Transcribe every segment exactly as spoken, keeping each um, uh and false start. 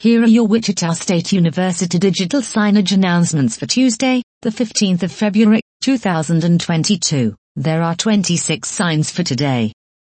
Here are your Wichita State University digital signage announcements for Tuesday, the fifteenth of February, two thousand twenty-two. There are twenty-six signs for today.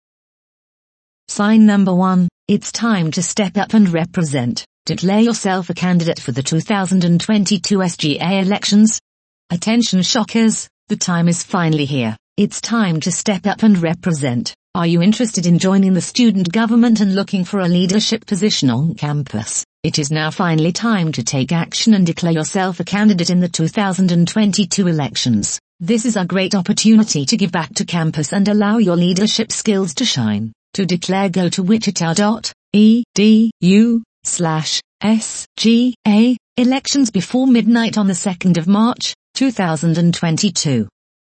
Sign number one, it's time to step up and represent. Declare yourself a candidate for the two thousand twenty-two S G A elections. Attention shockers, the time is finally here. It's time to step up and represent. Are you interested in joining the student government and looking for a leadership position on campus? It is now finally time to take action and declare yourself a candidate in the two thousand twenty-two elections. This is a great opportunity to give back to campus and allow your leadership skills to shine. To declare, go to wichita dot e d u slash S G A elections before midnight on the second of March, two thousand twenty-two.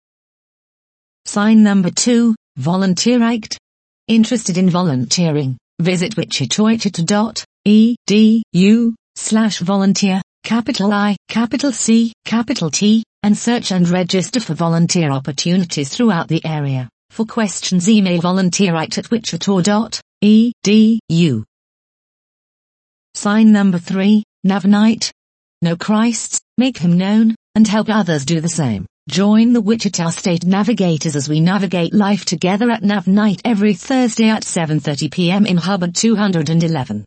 Sign number two, Volunteer Act. Interested in volunteering? Visit wichita dot e d u slash volunteer, capital I, capital C, capital T, and search and register for volunteer opportunities throughout the area. For questions, email volunteeract at wichita dot e d u. Sign number three, Navnight. Know Christ, make him known, and help others do the same. Join the Wichita State Navigators as we navigate life together at Navnight every Thursday at seven thirty p m in Hubbard two eleven.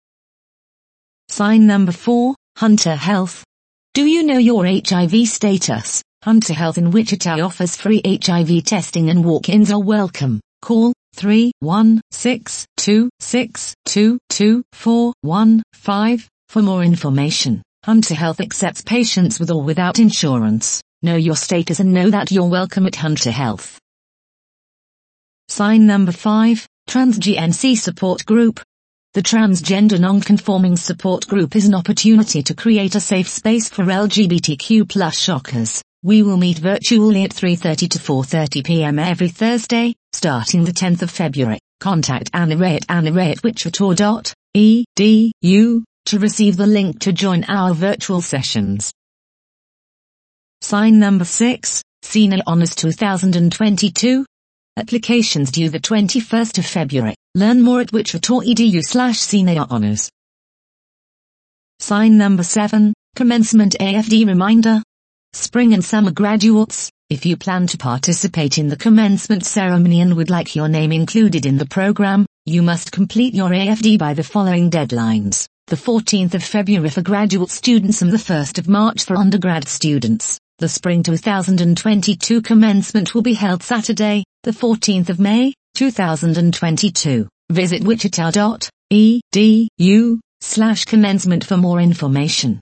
Sign number four, Hunter Health. Do you know your H I V status? Hunter Health in Wichita offers free H I V testing and walk-ins are welcome. Call three one six two six two two four one five for more information. Hunter Health accepts patients with or without insurance. Know your status and know that you're welcome at Hunter Health. Sign number five, Trans G N C Support Group. The Transgender Nonconforming Support Group is an opportunity to create a safe space for L G B T Q plus shockers. We will meet virtually at three thirty to four thirty p m every Thursday, starting the tenth of February. Contact Anna Ray at anna ray at wichita dot e d u to receive the link to join our virtual sessions. Sign number six, Senior Honors two thousand twenty-two. Applications due the twenty-first of February. Learn more at wichita.edu slash senior honors. Sign number seven, Commencement A F D reminder. Spring and summer graduates, if you plan to participate in the commencement ceremony and would like your name included in the program, you must complete your A F D by the following deadlines. The fourteenth of February for graduate students and the first of March for undergrad students. The Spring two thousand twenty-two commencement will be held Saturday, the fourteenth of May, two thousand twenty-two. Visit wichita dot e d u slash commencement for more information.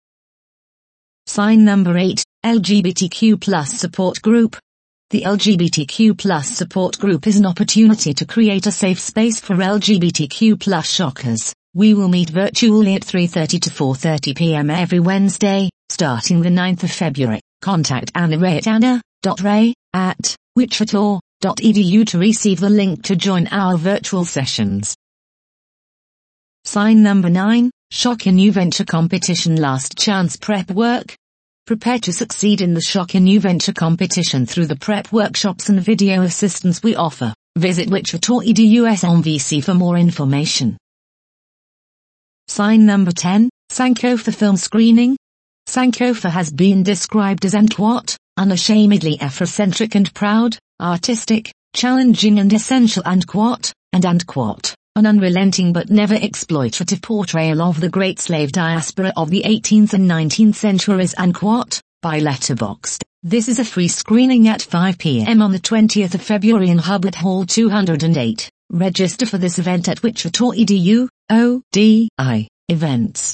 Sign number eight, L G B T Q plus support group. The L G B T Q plus support group is an opportunity to create a safe space for L G B T Q plus shockers. We will meet virtually at three thirty to four thirty p m every Wednesday, starting the ninth of February. Contact Anna Ray at anna dot ray at wichita dot e d u to receive the link to join our virtual sessions. Sign number nine, Shock a New Venture Competition Last Chance Prep Work. Prepare to succeed in the Shock a New Venture competition through the prep workshops and video assistance we offer. Visit wichita.edu S M V C for more information. Sign number ten, Sankofa Film Screening. Sankofa has been described as and what, unashamedly Afrocentric and proud, artistic, challenging and essential and quat, and and quat, an unrelenting but never exploitative portrayal of the great slave diaspora of the eighteenth and nineteenth centuries and quat, by Letterboxd. This is a free screening at five p m on the twentieth of February in Hubbard Hall two hundred eight. Register for this event at wichita.edu, O D I, events.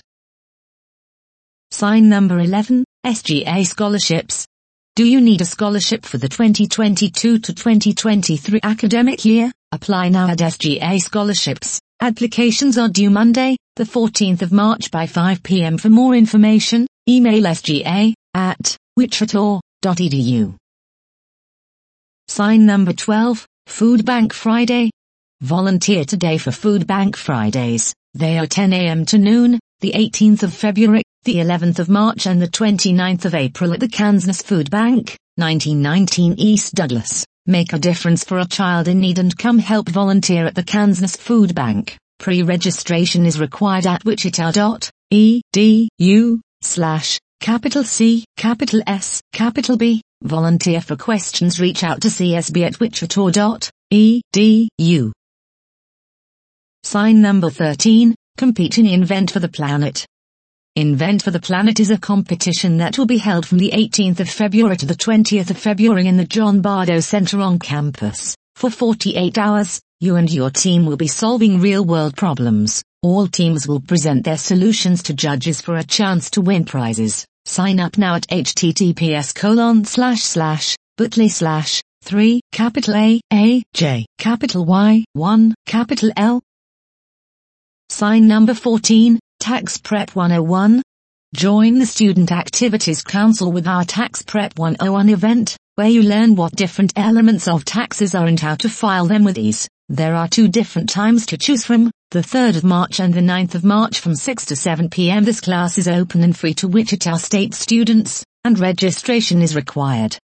Sign number eleven, S G A Scholarships. Do you need a scholarship for the twenty twenty-two to twenty twenty-three academic year? Apply now at S G A Scholarships. Applications are due Monday, the fourteenth of March by five p m For more information, email s g a at wichita dot e d u. Sign number twelve, Food Bank Friday. Volunteer today for Food Bank Fridays. They are ten a m to noon, the eighteenth of February, the eleventh of March and the twenty-ninth of April at the Kansas Food Bank, nineteen nineteen East Douglas. Make a difference for a child in need and come help volunteer at the Kansas Food Bank. Pre-registration is required at wichita.edu slash capital C, capital S, capital B. Volunteer for questions. Reach out to C S B at wichita.edu. Sign number thirteen, compete in Invent for the Planet. Invent for the Planet is a competition that will be held from the eighteenth of February to the twentieth of February in the John Bardo Center on campus. For forty-eight hours, you and your team will be solving real-world problems. All teams will present their solutions to judges for a chance to win prizes. Sign up now at https colon slash slash bit.ly slash three capital A A J capital Y one capital L. Sign number fourteen, Tax Prep one oh one. Join the Student Activities Council with our Tax Prep one oh one event, where you learn what different elements of taxes are and how to file them with ease. There are two different times to choose from, the third of March and the ninth of March from six to seven p m This class is open and free to Wichita State students, and registration is required.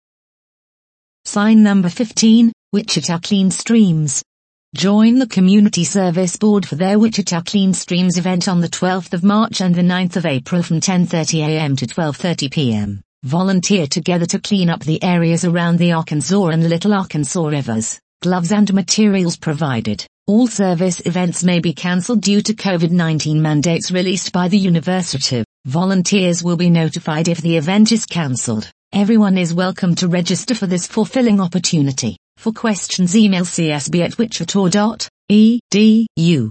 Sign number fifteen, Wichita Clean Streams. Join the Community Service Board for their Wichita Clean Streams event on the twelfth of March and the ninth of April from ten thirty a m to twelve thirty p m Volunteer together to clean up the areas around the Arkansas and Little Arkansas rivers. Gloves and materials provided. All service events may be cancelled due to COVID nineteen mandates released by the university. Volunteers will be notified if the event is cancelled. Everyone is welcome to register for this fulfilling opportunity. For questions, email c s b at wichita.edu.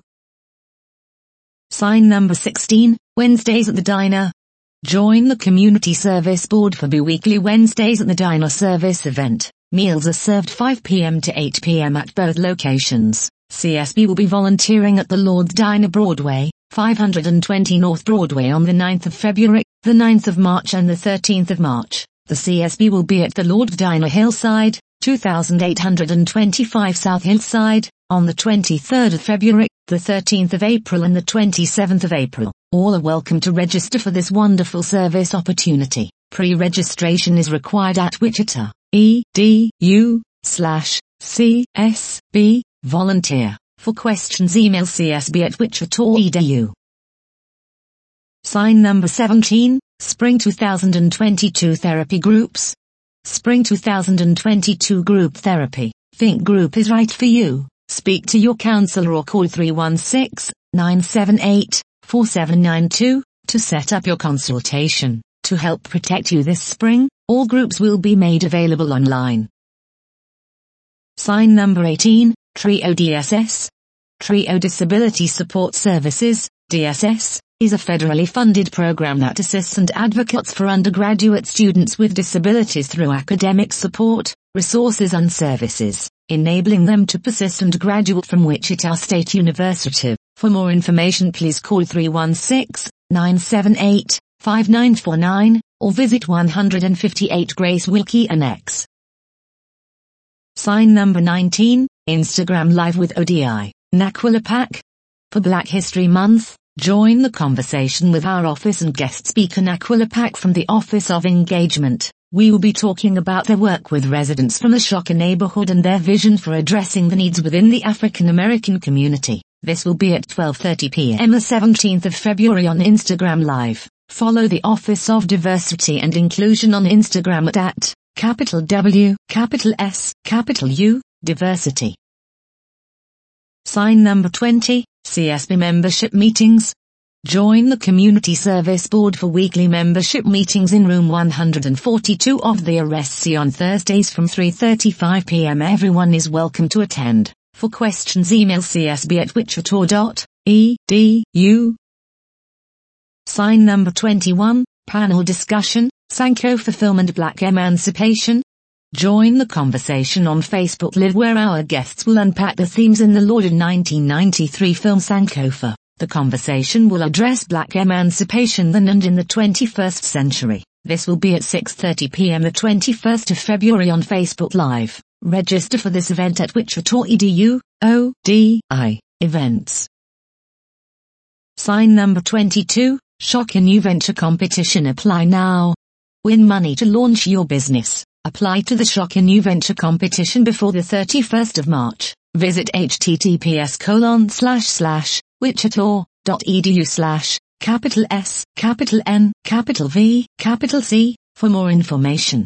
Sign number sixteen, Wednesdays at the Diner. Join the Community Service Board for bi-weekly Wednesdays at the Diner service event. Meals are served five p m to eight p m at both locations. C S B will be volunteering at the Lord's Diner Broadway, five twenty North Broadway on the ninth of February, the ninth of March and the thirteenth of March. The C S B will be at the Lord's Diner Hillside, two thousand eight hundred twenty-five South Hillside, on the twenty-third of February, the thirteenth of April and the twenty-seventh of April. All are welcome to register for this wonderful service opportunity. Pre-registration is required at wichita.edu slash CSB. Volunteer. For questions, email c s b at wichita.edu. Sign number seventeen, Spring two thousand twenty-two Therapy Groups. Spring two thousand twenty-two Group Therapy. Think group is right for you? Speak to your counselor or call three one six, nine seven eight, four seven nine two to set up your consultation. To help protect you this spring, all groups will be made available online. Sign number eighteen, TRIO D S S. TRIO Disability Support Services, D S S, is a federally funded program that assists and advocates for undergraduate students with disabilities through academic support, resources and services, enabling them to persist and graduate from Wichita State University. For more information, please call three one six, nine seven eight, five nine four nine, or visit one fifty-eight Grace Wilkie Annex. Sign number nineteen, Instagram Live with O D I, NAQUILAPAC. For Black History Month, join the conversation with our office and guest speaker NAQUILAPAC from the Office of Engagement. We will be talking about their work with residents from the Shocker neighborhood and their vision for addressing the needs within the African American community. This will be at twelve thirty p m the seventeenth of February on Instagram Live. Follow the Office of Diversity and Inclusion on Instagram at, at capital W, capital S, capital U, Diversity. Sign number twenty, C S B Membership Meetings. Join the Community Service Board for weekly membership meetings in room one forty-two of the R S C on Thursdays from three thirty-five p m Everyone is welcome to attend. For questions, email c s b at wichita.edu. Sign number twenty-one, Panel Discussion, Sankofa Film and Black Emancipation. Join the conversation on Facebook Live where our guests will unpack the themes in the lauded nineteen ninety-three film Sankofa. The conversation will address Black emancipation then and in the twenty-first century. This will be at six thirty p m the twenty-first of February on Facebook Live. Register for this event at wichita.edu, O D I, Events. Sign number twenty-two, Shocker New Venture Competition. Apply now. Win money to launch your business. Apply to the Shocker New Venture Competition before the thirty-first of March. Visit https colon slash slash wichita.edu slash capital S, capital N, capital V, capital C, for more information.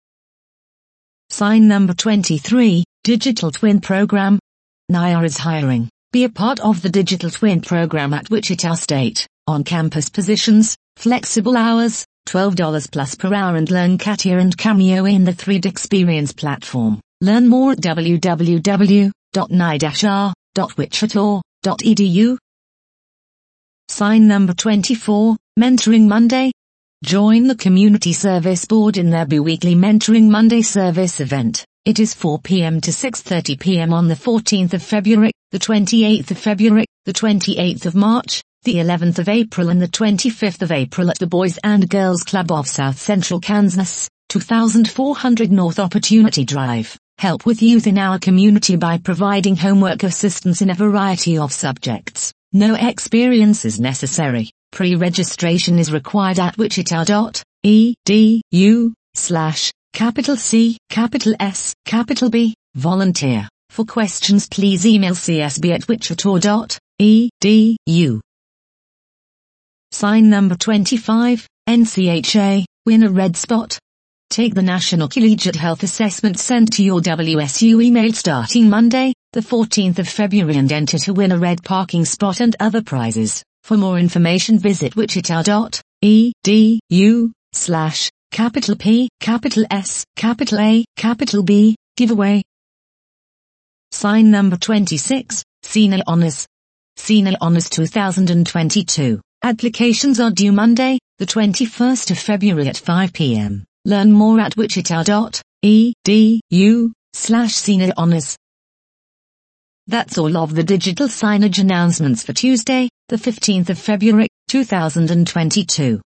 Sign number twenty-three, Digital Twin Program. N I R is hiring. Be a part of the Digital Twin Program at Wichita State. On-campus positions, flexible hours, twelve dollars plus per hour, and learn CATIA and Cameo in the three D Experience platform. Learn more at w w w dot n i dash r dot wichita dot e d u. Sign number twenty-four, Mentoring Monday. Join the Community Service Board in their bi-weekly Mentoring Monday service event. It is four p m to six thirty p m on the fourteenth of February, the twenty-eighth of February, the twenty-eighth of March, the eleventh of April and the twenty-fifth of April at the Boys and Girls Club of South Central Kansas, two thousand four hundred North Opportunity Drive. Help with youth in our community by providing homework assistance in a variety of subjects. No experience is necessary. Pre-registration is required at wichita dot e d u slash capital C, capital S, capital B, volunteer. For questions please email c s b at wichita dot e d u. Sign number twenty-five, N C H A, win a red spot. Take the National Collegiate Health Assessment sent to your W S U email starting Monday, the fourteenth of February, and enter to win a red parking spot and other prizes. For more information visit wichita dot e d u slash capital P, capital S, capital A, capital B, giveaway. Sign number twenty-six, C N A Honors. C N A Honors two thousand twenty-two. Applications are due Monday, the twenty-first of February at five p m Learn more at wichita dot e d u slash C N A Honors. That's all of the digital signage announcements for Tuesday, the fifteenth of February, two thousand twenty-two.